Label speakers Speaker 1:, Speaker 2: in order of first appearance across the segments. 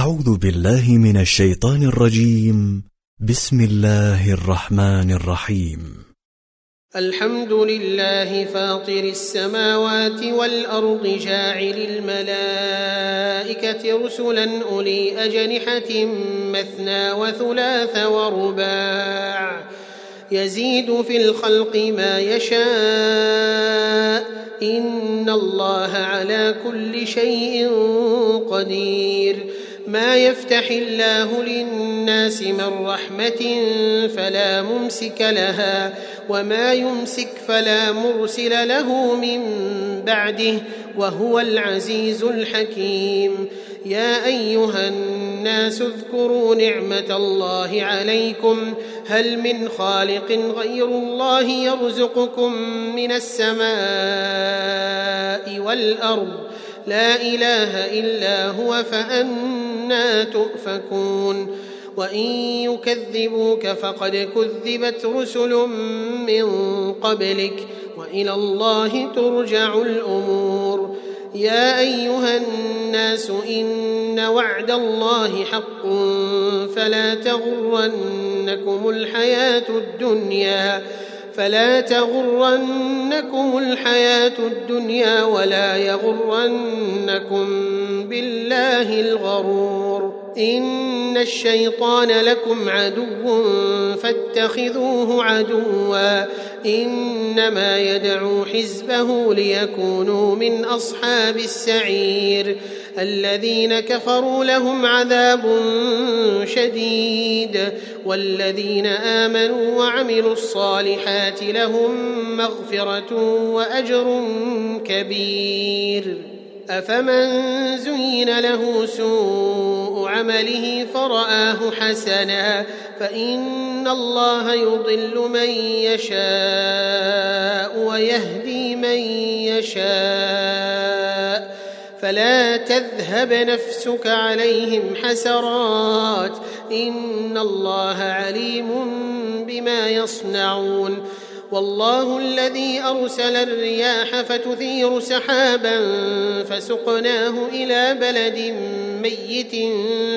Speaker 1: أعوذ بالله من الشيطان الرجيم. بسم الله الرحمن الرحيم.
Speaker 2: الحمد لله فاطر السماوات والأرض جاعل الملائكة رسلا أولي أجنحة مثنى وثلاث ورباع يزيد في الخلق ما يشاء إن الله على كل شيء قدير. ما يفتح الله للناس من رحمة فلا ممسك لها وما يمسك فلا مرسل له من بعده وهو العزيز الحكيم. يا أيها الناس اذكروا نعمة الله عليكم هل من خالق غير الله يرزقكم من السماء والأرض لا إله إلا هو فأنى تؤفكون. وإن يكذبوك فقد كذبت رسل من قبلك وإلى الله ترجع الأمور. يا أيها الناس إن وعد الله حق فلا تغرنكم الحياة الدنيا ولا يغرنكم بالله الغرور. إن الشيطان لكم عدو فاتخذوه عدوا إنما يدعو حزبه ليكونوا من أصحاب السعير. الذين كفروا لهم عذاب شديد والذين آمنوا وعملوا الصالحات لهم مغفرة وأجر كبير. أفمن زين له سوء عمله فرآه حسنا فإن الله يضل من يشاء ويهدي من يشاء فلا تذهب نفسك عليهم حسرات إن الله عليم بما يصنعون. والله الذي أرسل الرياح فتثير سحابا فسقناه إلى بلد ميت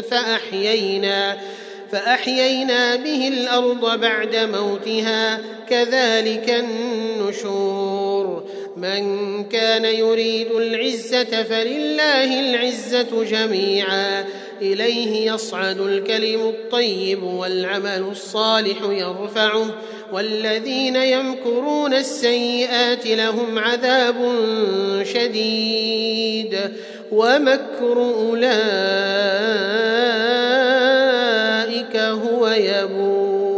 Speaker 2: فأحيينا به الأرض بعد موتها كذلك النشور. من كان يريد العزة فلله العزة جميعا إليه يصعد الكلم الطيب والعمل الصالح يرفعه والذين يمكرون السيئات لهم عذاب شديد ومكر أولئك هو يبور.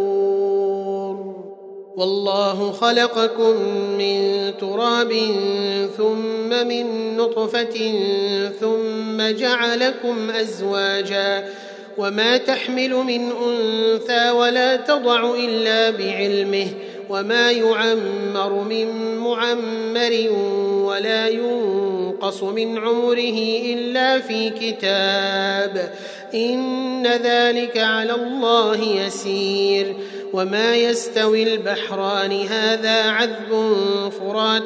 Speaker 2: والله خلقكم من تراب ثم من نطفة ثم جعلكم أزواجا وما تحمل من أنثى ولا تضع إلا بعلمه وما يعمر من معمر ولا ينقص من عمره إلا في كتاب إن ذلك على الله يسير. وما يستوي البحران هذا عذب فرات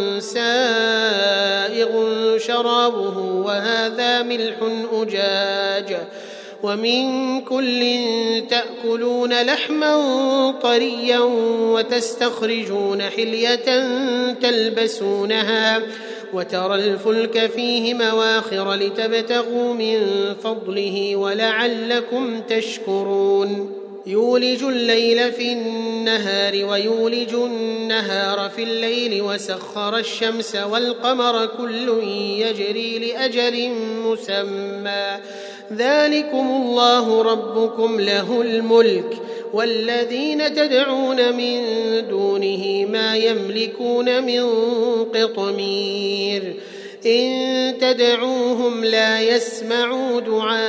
Speaker 2: سائغ شرابه وهذا ملح أجاج ومن كل تأكلون لحما طريا وتستخرجون حلية تلبسونها وترى الفلك فيه مواخر لتبتغوا من فضله ولعلكم تشكرون. يولج الليل في النهار ويولج النهار في الليل وسخر الشمس والقمر كل يجري لأجل مسمى ذلكم الله ربكم له الملك والذين تدعون من دونه ما يملكون من قطمير. إن تدعوهم لا يسمعوا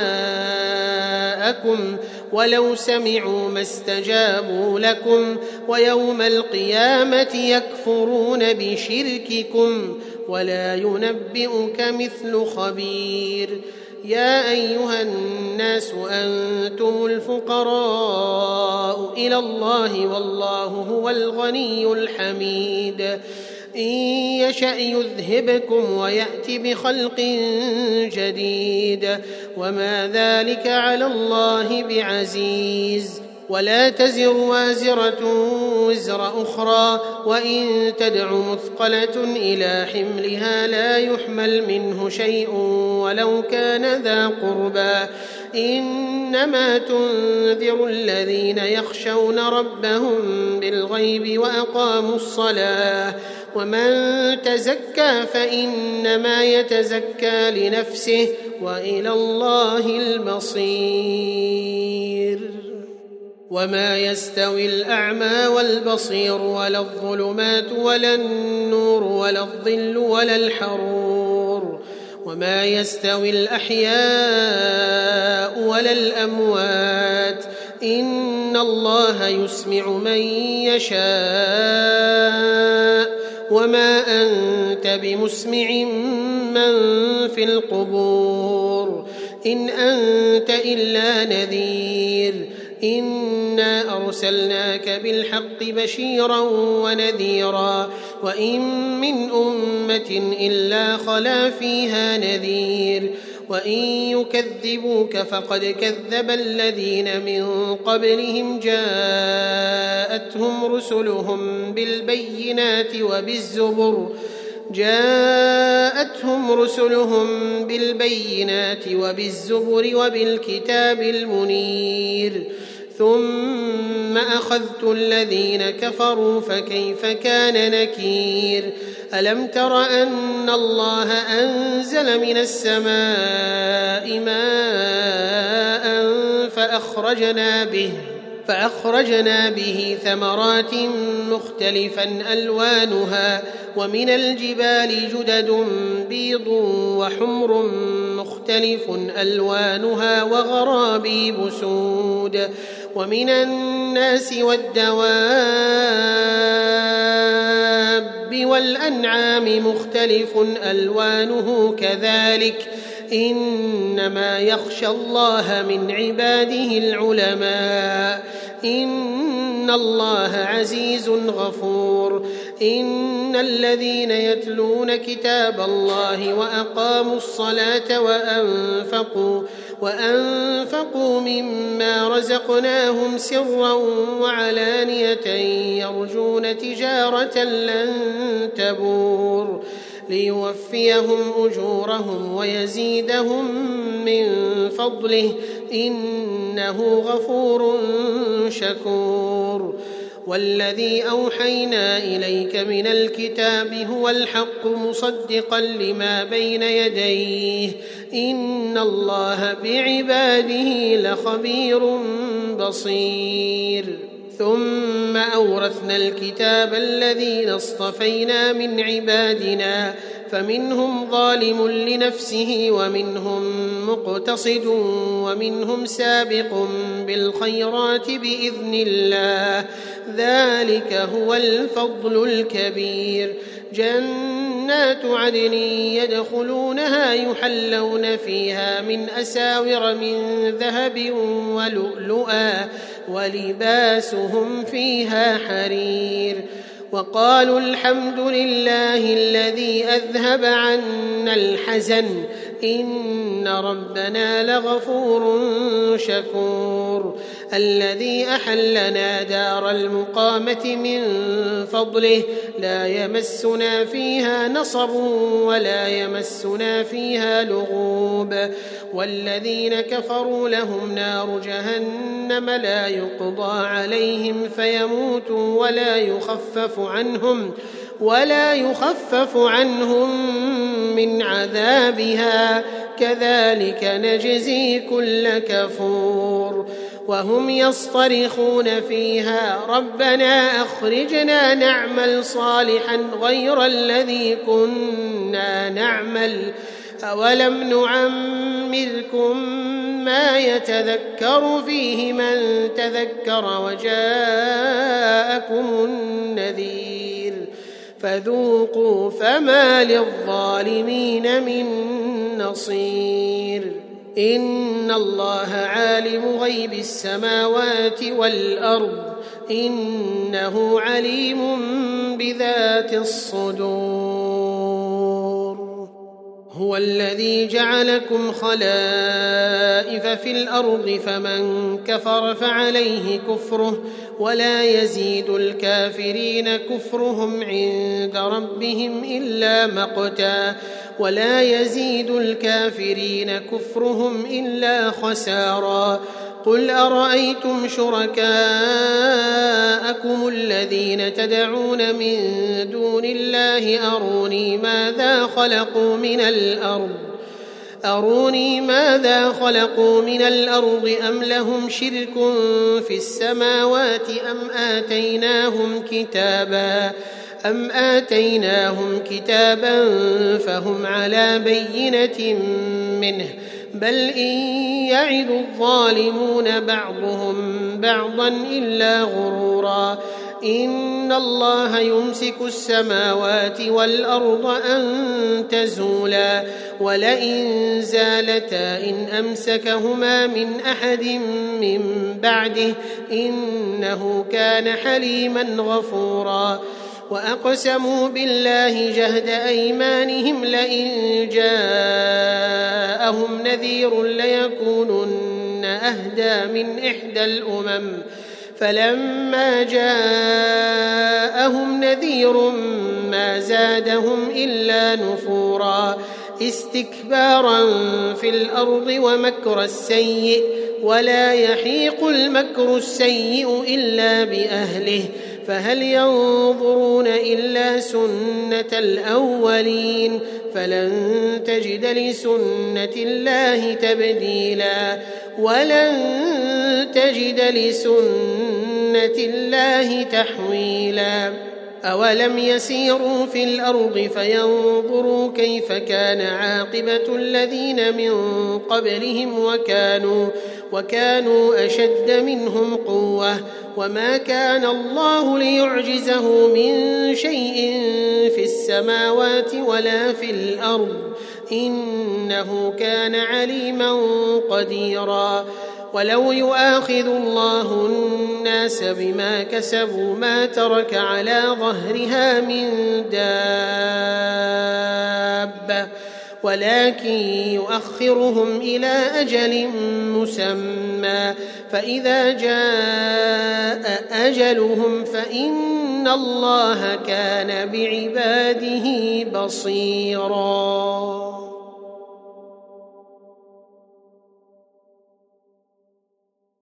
Speaker 2: دعاءكم ولو سمعوا ما استجابوا لكم ويوم القيامة يكفرون بشرككم ولا ينبئك مثل خبير. يا أيها الناس أنتم الفقراء إلى الله والله هو الغني الحميد. إن يشأ يذهبكم ويأت بخلق جديد وما ذلك على الله بعزيز. ولا تزر وازرة وزر أخرى وإن تدع مثقلة إلى حملها لا يحمل منه شيء ولو كان ذا قربى إنما تنذر الذين يخشون ربهم بالغيب وأقاموا الصلاة ومن تزكى فإنما يتزكى لنفسه وإلى الله المصير. وما يستوي الأعمى والبصير ولا الظلمات ولا النور ولا الظل ولا الحرور وما يستوي الأحياء ولا الأموات إن الله يسمع من يشاء وما أنت بمسمع من في القبور إن أنت إلا نذير إنا أرسلناك بالحق بشيرا ونذيرا وإن من أمة إلا خلا فيها نذير وإن يكذبوك فقد كذب الذين من قبلهم جاءتهم رسلهم بالبينات وبالزبر وبالكتاب المنير ثم أخذت الذين كفروا فكيف كان نكير. ألم تر أن الله أنزل من السماء ماء فأخرجنا به ثمرات مختلفا ألوانها ومن الجبال جدد بيض وحمر مختلف ألوانها وغرابيب سود ومن الناس والدواب والأنعام مختلف ألوانه كذلك إنما يخشى الله من عباده العلماء إن الله عزيز غفور. إن الذين يتلون كتاب الله وأقاموا الصلاة وأنفقوا مما رزقناهم سرا وعلانية يرجون تجارة لن تبور ليوفيهم أجورهم ويزيدهم من فضله إنه غفور شكور. والذي أوحينا إليك من الكتاب هو الحق مصدقا لما بين يديه إن الله بعباده لخبير بصير. ثم أورثنا الكتاب الذين اصطفينا من عبادنا فمنهم ظالم لنفسه ومنهم مقتصد ومنهم سابق بالخيرات بإذن الله ذلك هو الفضل الكبير. جنات عدن يدخلونها يحلون فيها من أساور من ذهب ولؤلؤا ولباسهم فيها حرير. وقالوا الحمد لله الذي أذهب عنا الحزن إن ربنا لغفور شكور. الذي أحلنا دار المقامة من فضله لا يمسنا فيها نصب ولا يمسنا فيها لغوب. والذين كفروا لهم نار جهنم لا يقضى عليهم فيموتوا ولا يخفف عنهم من عذابها كذلك نجزي كل كفور. وهم يصطرخون فيها ربنا أخرجنا نعمل صالحا غير الذي كنا نعمل أولم نعمركم ما يتذكر فيه من تذكر وجاءكم النذير فذوقوا فما للظالمين من نصير. إن الله عالم غيب السماوات والأرض إنه عليم بذات الصدور. هو الذي جعلكم خلائف في الأرض فمن كفر فعليه كفره ولا يزيد الكافرين كفرهم عند ربهم إلا مقتا ولا يزيد الكافرين كفرهم إلا خسارا. قل أرأيتم شركاءكم الذين تدعون من دون الله أروني ماذا خلقوا من الأرض أم لهم شرك في السماوات أم آتيناهم كتابا فهم على بينة منه بل إن يعد الظالمون بعضهم بعضا إلا غرورا. إن الله يمسك السماوات والأرض أن تزولا ولئن زالتا إن أمسكهما من أحد من بعده إنه كان حليما غفورا. وأقسموا بالله جهد أيمانهم لئن جاءهم نذير ليكونن أهدى من إحدى الأمم فلما جاءهم نذير ما زادهم إلا نفورا استكبارا في الأرض ومكر السيء ولا يحيق المكر السيء إلا بأهله فهل ينظرون إلا سنة الأولين فلن تجد لسنة الله تبديلا ولن تجد لسنة الله تحويلا. أولم يسيروا في الأرض فينظروا كيف كان عاقبة الذين من قبلهم وكانوا أشد منهم قوة وما كان الله ليعجزه من شيء في السماوات ولا في الأرض إنه كان عليما قديرا. ولو يؤاخذ الله الناس بما كسبوا ما ترك على ظهرها من دابة ولكن يؤخرهم إلى أجل مسمى فإذا جاء أجلهم فإن الله كان بعباده بصيراً.